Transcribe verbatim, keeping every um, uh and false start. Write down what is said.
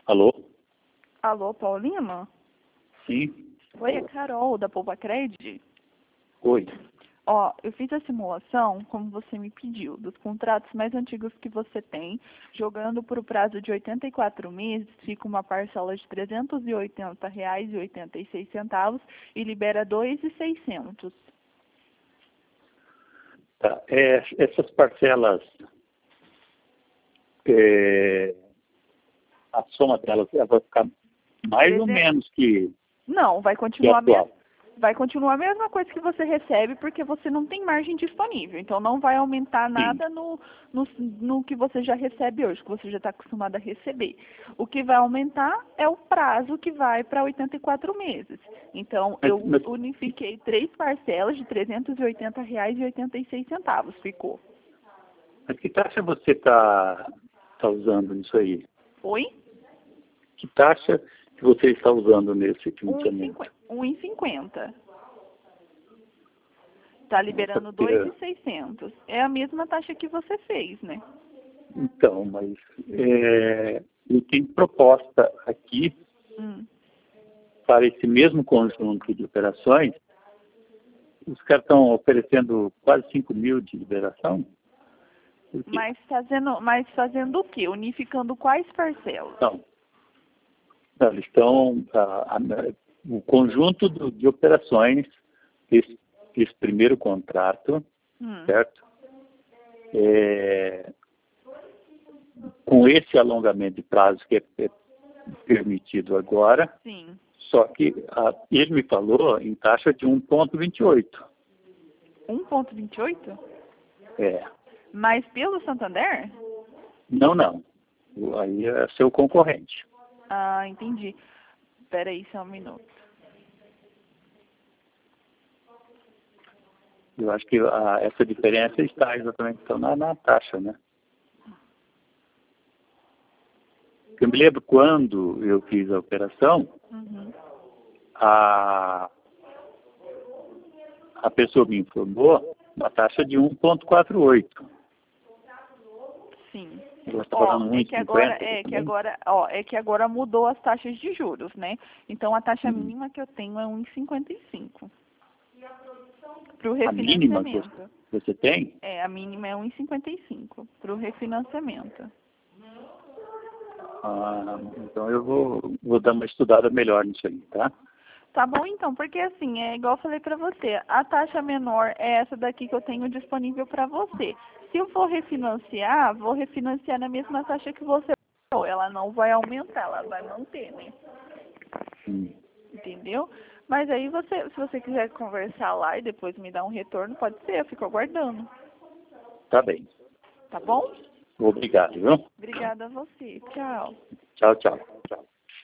Alô? Alô, Paulina? Sim. Oi, é Carol, da Poupa Cred. Oi. Ó, eu fiz a simulação, como você me pediu, dos contratos mais antigos que você tem, jogando por o prazo de oitenta e quatro meses, fica uma parcela de trezentos e oitenta reais e oitenta e seis centavos e libera dois mil e seiscentos. Tá. É, essas parcelas, é, a soma delas ela vai ficar mais ou menos que, Não, vai que continuar a atual. mesma. Vai continuar a mesma coisa que você recebe, porque você não tem margem disponível. Então, não vai aumentar Sim. nada no, no, no que você já recebe hoje, que você já está acostumado a receber. O que vai aumentar é o prazo que vai para oitenta e quatro meses. Então, Mas, eu mas, unifiquei três parcelas de trezentos e oitenta reais e oitenta e seis centavos. Ficou. mas que taxa você está tá usando nisso aí? Oi? Que taxa que você está usando nesse financiamento? um e cinquenta. Está liberando dois mil e seiscentos. É a mesma taxa que você fez, né? Então, mas é, eu tenho proposta aqui Hum. para esse mesmo conjunto de operações. Os caras estão oferecendo quase cinco mil de liberação. Por quê? Mas fazendo, mas fazendo o quê? Unificando quais parcelas? Não, não, eles estão, a, a, o conjunto do, de operações, esse, esse primeiro contrato, Hum. certo? É, com esse alongamento de prazo que é, é permitido agora, Sim. só que a, ele me falou em taxa de um vírgula vinte e oito. um vírgula vinte e oito? É. Mas pelo Santander? Não, não. Aí é seu concorrente. Ah, entendi. Espera aí só um minuto. Eu acho que a, essa diferença está exatamente então, na, na taxa, né? Eu me lembro quando eu fiz a operação, Uhum. a, a pessoa me informou uma taxa de um vírgula quatro oito. Sim. Ela está Ó, pagando é que agora, um vírgula cinquenta é que também? agora, ó, é que agora mudou as taxas de juros, né? Então a taxa Uhum. mínima que eu tenho é um vírgula cinquenta e cinco. Para o A mínima que refinanciamento. você tem? É, a mínima é um vírgula cinquenta e cinco para o refinanciamento. Ah, então eu vou, vou dar uma estudada melhor nisso aí, tá? Tá bom então, porque assim, é igual eu falei pra você, a taxa menor é essa daqui que eu tenho disponível pra você. Se eu for refinanciar, vou refinanciar na mesma taxa que você pagou. Ela não vai aumentar, ela vai manter, né? Hum. Entendeu? Mas aí você, se você quiser conversar lá e depois me dar um retorno, pode ser, eu fico aguardando. Tá bem. Tá bom? Obrigado, viu? Obrigada a você. Tchau. Tchau, tchau. Tchau.